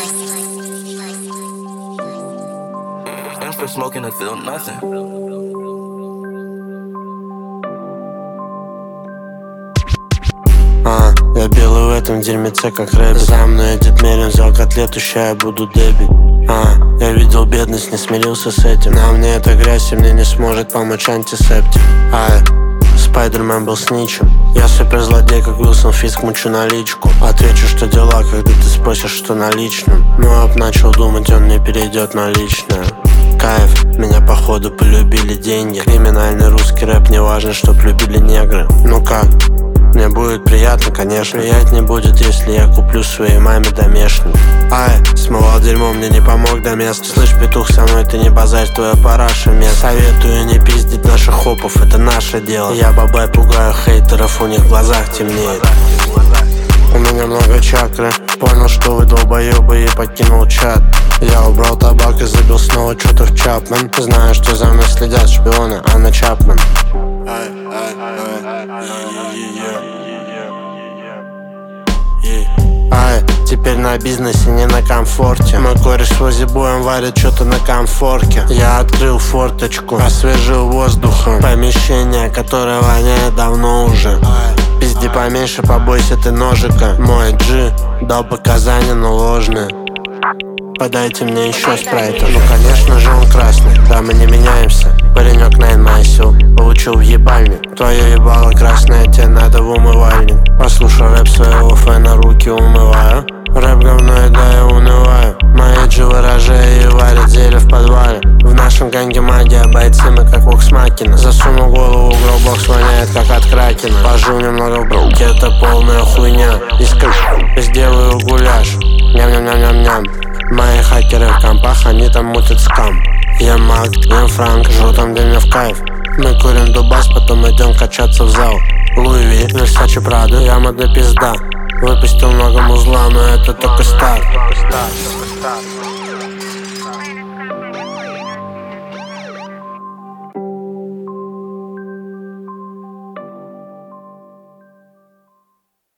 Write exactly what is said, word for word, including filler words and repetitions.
I'm still smoking, I feel nothing. А, я белый в этом дерьмеце, как рэббит. За мной Дед Мерин взял котлету, ща я буду Дебби. А, я видел бедность, не смирился с этим. На мне эта грязь, и мне не сможет помочь антисептик. А, Спайдермен был сничем. Я суперзлодей, как Уилсон Фиск, мучу наличку. Отвечу, что дела, когда ты спросишь, что на личном. Ну, ап начал думать, он не перейдет на личное. Кайф, меня походу полюбили деньги. Криминальный русский рэп, не важно, чтоб любили негры. Ну как? Мне будет приятно, конечно. Приятнее будет, если я куплю своей маме домешник. Ай, смывал дерьмо, мне не помог до места. Слышь, петух, со мной ты не базарь, твоя параша мест. Советую не пиздить наших хопов, это наше дело. Я бабай пугаю хейтеров, у них в глазах темнеет. У меня много чакры, понял, что вы долбоёбы, и покинул чат. Я убрал табак и забил снова что-то в Чапман. Знаю, что за мной следят шпионы, Анна Чапман. Ай, ай, ай, ай, теперь на бизнесе, не на комфорте. Мой кореш с возибоем варит что-то на комфорке. Я открыл форточку, освежил воздухом помещение, которое воняет давно уже. Пизди поменьше, побойся ты ножика. Мой Джи дал показания, но ложные. Подайте мне еще спрайта. Ну конечно же он красный, да мы не меняемся. Паренек на инмайсил, получил в ебальник. Твое ебало красное, тебе надо в умывальник. Послушал рэп своего фэна, руки умываю. Рэп говно, и да я унываю. Мои джи ворожеи и варят зелье в подвале. В нашем ганге магия, бойцы мы как Воксмакина. Засуну голову в гробокс, воняет как от кракена. Пожил немного в бруке, это полная хуйня. Искр, сделаю гуляш. Ням-ням-ням-ням-ням. Мои хакеры в компах, они там мутят скам. Я маг, я франк, жру там, где мне в кайф. Мы курим дубас, потом идем качаться в зал. Луи Ви, Версаче, Прадо, я модная пизда. Выпустил много музла, но это только старт.